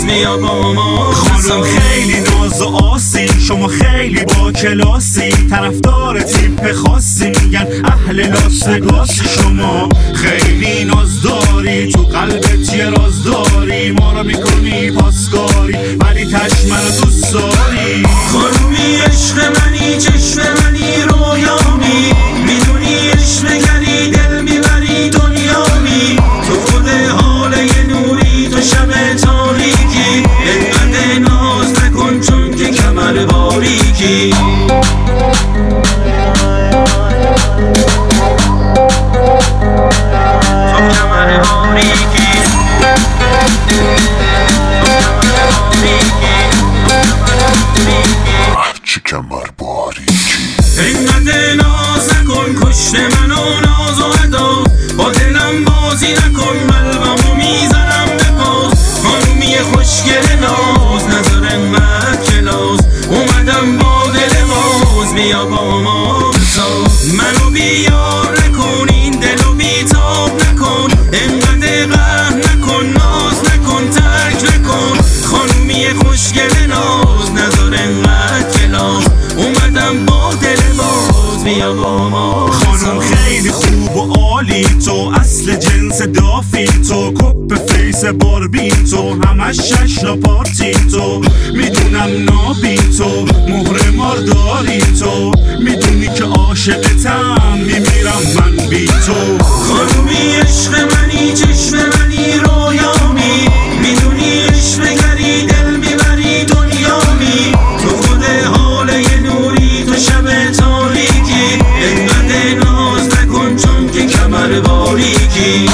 باز بیا با ما. خانم خیلی ناز و آسی، شما خیلی با کلاسی، طرفدار تیپ خاصی، میگن اهل لاس وگاسی. شما خیلی ناز داری، تو قلبت یه راز داری، ما رو میکنی پاسکاری ولی تش منو دوست داری. خانومی عشق منی، چشم منی، رویامی، میدونی عشق گری دل میبری دنیامی. تو خود حال یه نوری، تو شب تاریکی، انقدر ناز نکن چون که کمر باریکی. اینقدر ناز نکن، کشت منو ناز و ادا، با دلم بازی نکن، قلبمو میزنم به پاس. خانومی خوشگل ناز، نظر انقدر کلاس، اومدم با دل باز، بیا با ما بساز. منو بیار نکن، این دلو بیتاب نکن، اینقدر قهر نکن، ناز نکن، ترک نکن. خانومی خوشگل ناز، نظر انقدر کلاس، اومدم با دل باز، بیا با ما. خانم خیلی خوب و عالی، تو اصل جنس دافی، تو کپ فیس باربی، تو همش جشن پارتی، تو میدونم نابی، تو مهر مارداری، تو میدونی که عاشقتم، میمیرم من بی تو. خانومی عشق منی، چشم منی، رویامی، میدونی عشق گری دل میبری دنیامی. تو خود حال یه نوری، تو شب تاریکی، انقدر ناز نکن چون که کمر باریکی.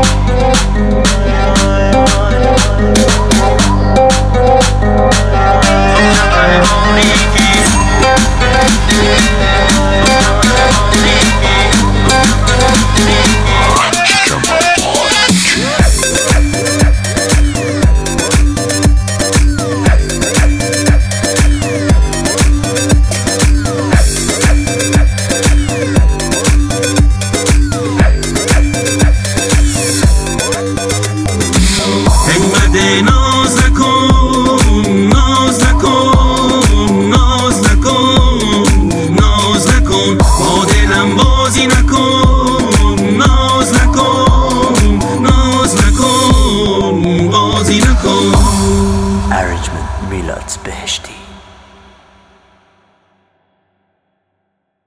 ناز نکن، ناز نکن، ناز نکن، ناز نکن، با دلم بازی نکن، ناز نکن، ناز نکن، بازی نکن. ارنجمنت میلاد بهشتی.